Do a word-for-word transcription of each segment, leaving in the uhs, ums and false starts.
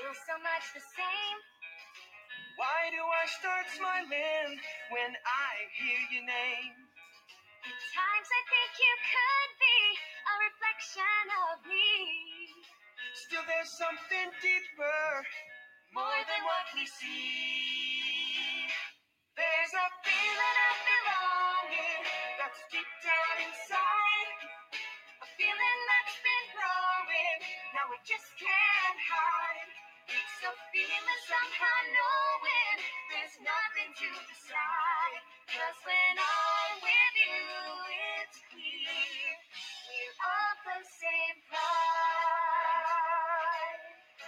feel so much the same. Why do I start smiling when I hear your name? At times I think you could be a reflection of me. Still there's something deeper, more than what we see. There's a feeling of belonging that's deep down inside. A feeling that's been growing, now we just can't hide. It's a feeling somehow knowing there's nothing to decide. 'Cause when I'm with you, it's clear we're of the same pride.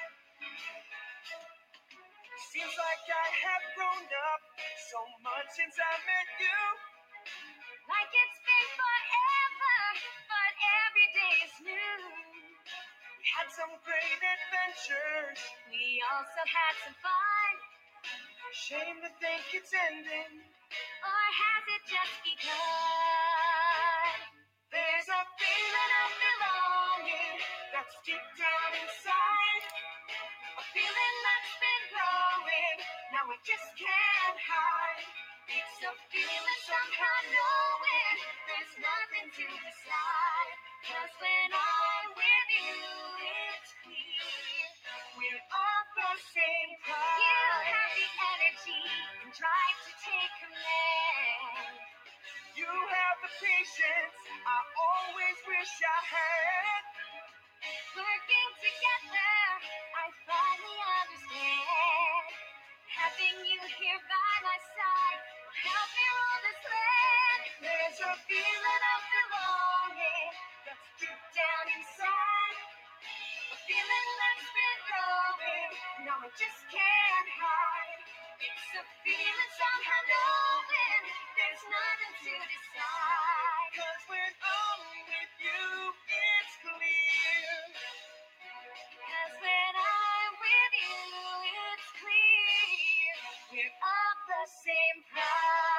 Seems like I have grown up so much since I met you. Like it's been forever, but every day is new. We had some great adventures. We also had some fun. Shame to think it's ending. Or has it just begun? There's a feeling of belonging that's deep down inside. A feeling that's been growing, now we just can't hide. It's a feeling somehow knowing there's nothing to decide. 'Cause when I'm with you, it's clear we're of the same pride. You have the energy and drive to take command. You have the patience I always wish I had. Working together, I finally understand. Having you here by my side will help me rule this land. There's a feeling of belonging that's deep down inside. A feeling that's been growing, now I just can't hide. It's a feeling somehow knowing there's nothing to decide. 'Cause when I'm with you, it's clear. 'Cause when I'm with you, it's clear we're of the same pride.